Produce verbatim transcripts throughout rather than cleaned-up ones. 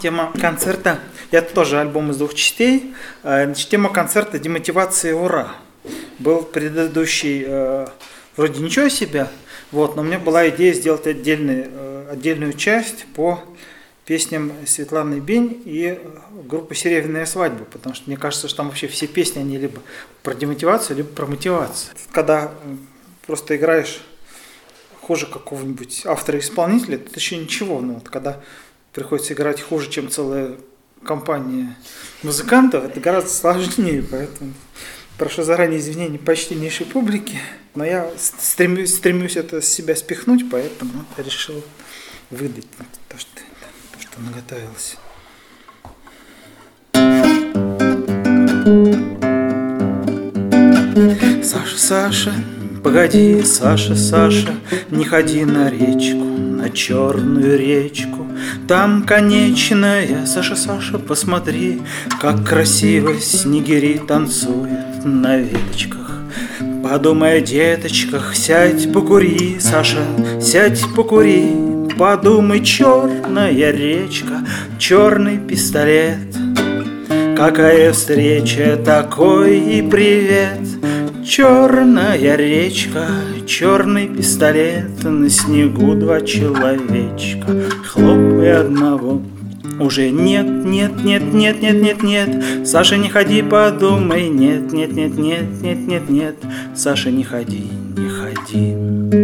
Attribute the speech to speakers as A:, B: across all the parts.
A: Тема концерта, это тоже альбом из двух частей. Значит, тема концерта «Демотивация, ура». Был предыдущий, э, вроде ничего себе, вот, но у меня была идея сделать отдельный, э, отдельную часть по песням Светланы Бень и группы «Серебряная свадьба», потому что мне кажется, что там вообще все песни, они либо про демотивацию, либо про мотивацию. Когда просто играешь хуже какого-нибудь автора-исполнителя, это еще ничего, но вот когда приходится играть хуже, чем целая компания музыкантов, это гораздо сложнее, поэтому прошу заранее извинений почтеннейшей публике, но я стремлюсь, стремлюсь это с себя спихнуть, поэтому решил выдать то, что, то, что наготовилось. Саша, Саша, погоди, Саша, Саша, не ходи на речку, на черную речку. Там конечная, Саша, Саша, посмотри, как красиво снегири танцуют на веточках. Подумай о деточках, сядь, покури, Саша, сядь, покури. Подумай, черная речка, черный пистолет. Какая встреча, такой и привет. Черная речка, черный пистолет, на снегу два человечка, хлопай одного. Уже нет, нет, нет, нет, нет, нет, нет, Саша, не ходи, подумай, нет, нет, нет, нет, нет, нет, нет, Саша, не ходи, не ходи.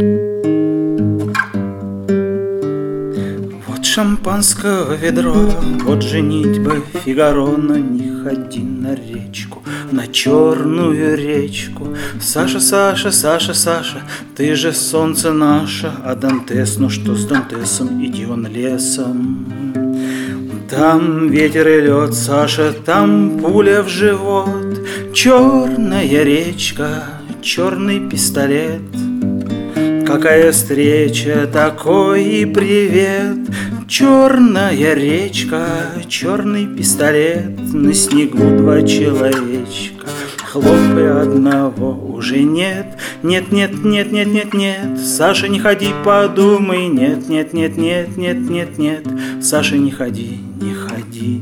A: Вот шампанского ведро, вот женитьба Фигаро, но не ходи на речку, на черную речку. Саша, Саша, Саша, Саша, ты же солнце наше, а Дантес, ну что с Дантесом, иди он лесом. Там ветер и лед, Саша, там пуля в живот. Черная речка, черный пистолет. Какая встреча, такой и привет. Черная речка, черный пистолет, на снегу два человечка, хлопай одного. Уже нет, нет, нет, нет, нет, нет, нет, Саша, не ходи, подумай, нет, нет, нет, нет, нет, нет, нет, Саша, не ходи, не ходи.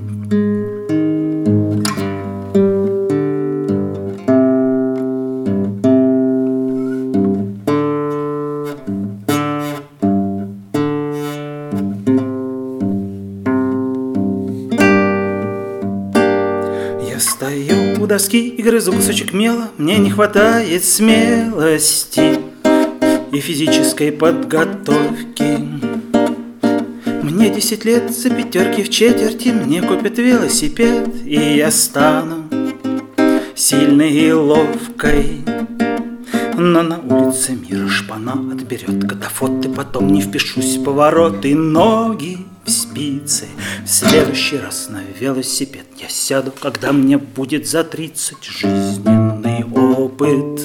A: Я стою у доски и грызу кусочек мела, мне не хватает смелости и физической подготовки. Мне десять лет, за пятерки в четверти, мне купят велосипед, и я стану сильной и ловкой. Но на улице мира шпана отберет катафот, и потом не впишусь в повороты. Ноги в спицы, в следующий раз на велосипед я сяду, когда мне будет за тридцать. Жизненный опыт,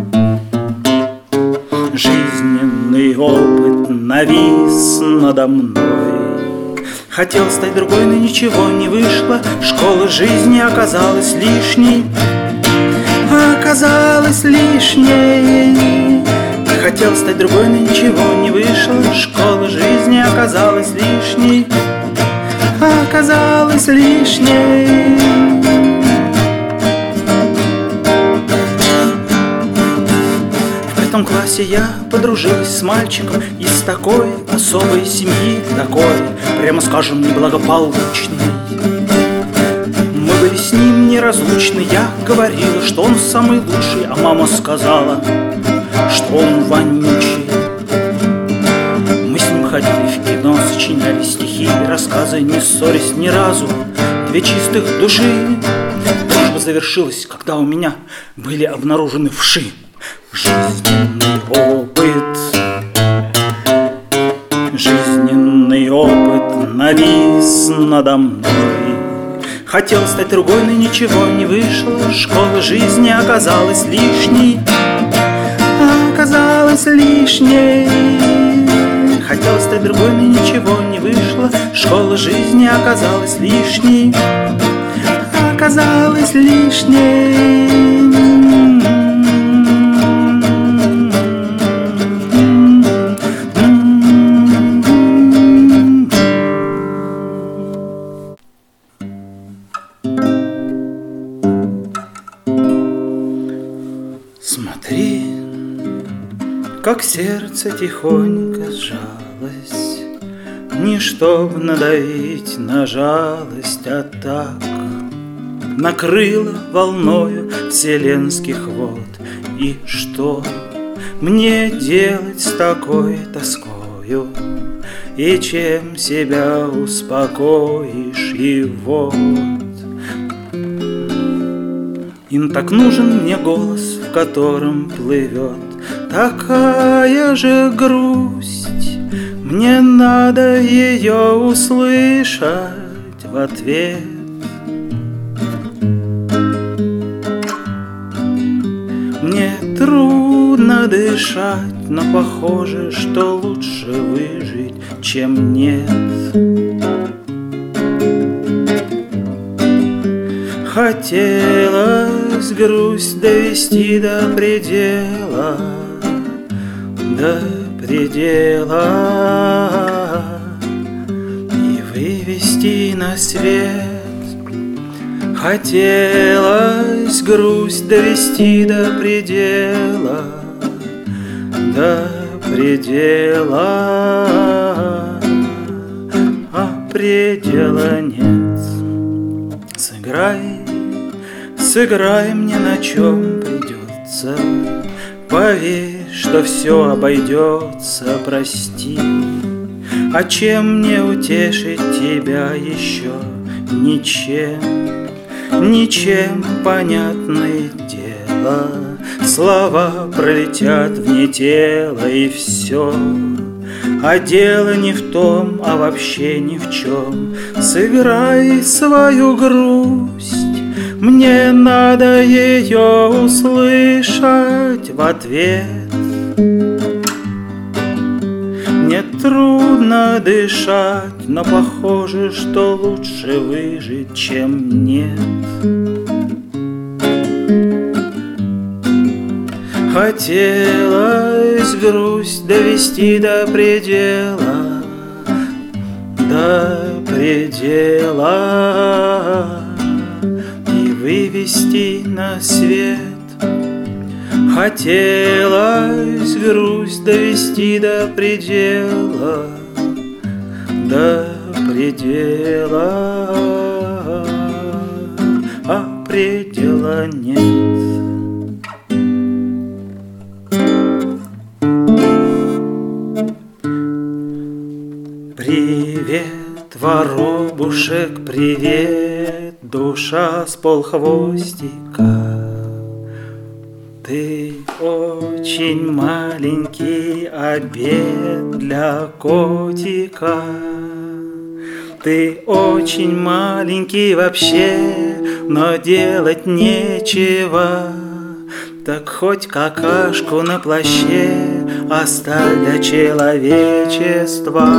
A: жизненный опыт навис надо мной. Хотел стать другой, но ничего не вышло. Школа жизни оказалась лишней, оказалась лишней. Хотел стать другой, но ничего не вышло. Школа жизни оказалась лишней, оказалась лишней. В пятом классе я подружилась с мальчиком из такой особой семьи, такой, прямо скажем, неблагополучной. Мы были с ним неразлучны. Я говорила, что он самый лучший, а мама сказала, что он вонючий. Мы с ним ходили в кино, сочиняли стихи и рассказы, не ссорясь ни разу, две чистых души. Дружба завершилась, когда у меня были обнаружены вши. Жизненный опыт, жизненный опыт навис надо мной. Хотел стать другой, но ничего не вышло. Школа жизни оказалась лишней, оказалась лишней. Хотел стать другой, но ничего не вышло. Школа жизни оказалась лишней, оказалась лишней. как сердце тихонько сжалось, не чтоб надавить на жалость, а так накрыло волною вселенских вод. И что мне делать с такой тоскою? И чем себя успокоишь? И вот им так нужен мне голос, в котором плывет такая же грусть. Мне надо ее услышать в ответ. Мне трудно дышать, но похоже, что лучше выжить, чем нет. Хотелось грусть довести до предела, до предела, и вывести на свет. Хотелось грусть довести до предела, до предела, а предела нет. Сыграй, сыграй мне, на чем придется, поверь, что все обойдется, прости. А чем мне утешить тебя еще? Ничем, ничем, понятное дело. Слова пролетят вне тела, и все. А дело не в том, а вообще ни в чем. Сыграй свою грусть, мне надо ее услышать в ответ. Мне трудно дышать, но похоже, что лучше выжить, чем нет. Хотелось грусть довести до предела, до предела, и вывести на свет. Хотелось грусть довести до предела, до предела, а предела нет. Привет, воробушек, привет, душа с полхвостика. Ты очень маленький обед для котика. Ты очень маленький вообще, но делать нечего. Так хоть какашку на плаще оставь для человечества.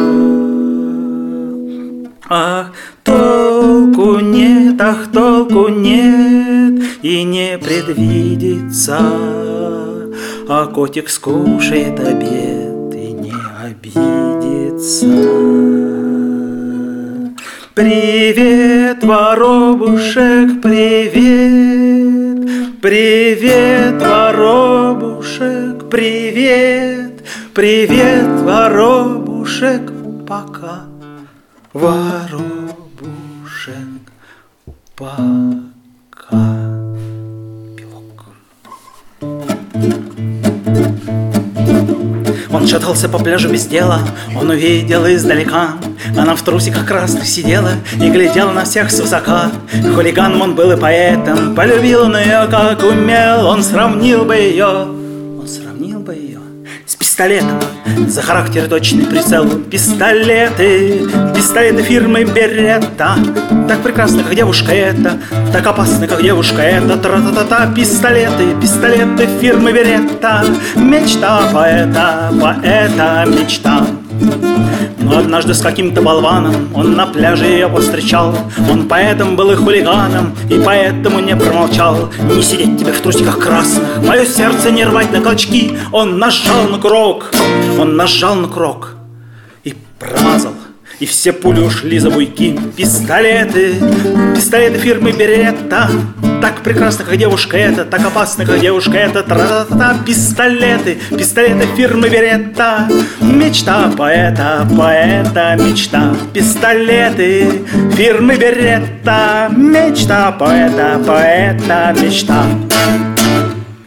A: Ах, толку нет, ах, толку нет, и не предвидится. А котик скушает обед и не обидится. Привет, воробушек, привет. Привет, воробушек, привет. Привет, воробушек, пока. Воробушек, пока. Пилок. Он шатался по пляжу без дела, он увидел издалека. Она в трусиках красных сидела и глядела на всех свысока. Хулиганом он был и поэтом, полюбил он ее, как умел. Он сравнил бы ее, он сравнил бы ее с пистолетом. За характер точный прицел. Пистолеты, пистолеты фирмы Беретта. Так прекрасны, как девушка эта, так опасны, как девушка эта. Тра-та-та-та. Пистолеты, пистолеты фирмы Беретта. Мечта поэта, поэта мечта. Но однажды с каким-то болваном он на пляже ее повстречал. Он поэтом был и хулиганом, и поэтому не промолчал. Не сидеть тебе в трусиках красных, мое сердце не рвать на клочки. Он нажал на курок, он нажал на курок и промазал, и все пули ушли за буйки. Пистолеты, пистолеты фирмы Беретта. Так прекрасно, как девушка эта, так опасно, как девушка эта. Тра-та-та, пистолеты, пистолеты фирмы Беретта. Мечта поэта, поэта, мечта. Пистолеты фирмы Беретта. Мечта поэта, поэта, мечта.